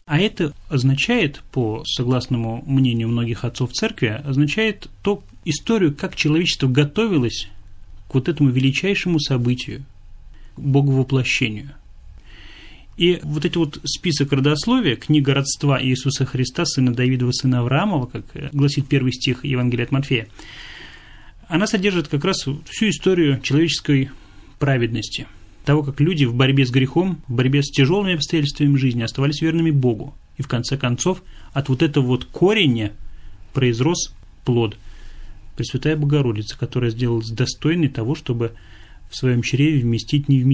А это означает, по согласному мнению многих отцов церкви, означает ту историю, как человечество готовилось к вот этому величайшему событию, к Боговоплощению. И вот этот вот список родословия, книга родства Иисуса Христа, сына Давидова, сына Авраамова, как гласит первый стих Евангелия от Матфея, она содержит как раз всю историю человеческой праведности, того, как люди в борьбе с грехом, в борьбе с тяжелыми обстоятельствами жизни оставались верными Богу. И в конце концов от вот этого вот кореня произрос плод. Пресвятая Богородица, которая сделалась достойной того, чтобы в своем чреве вместить невместимое.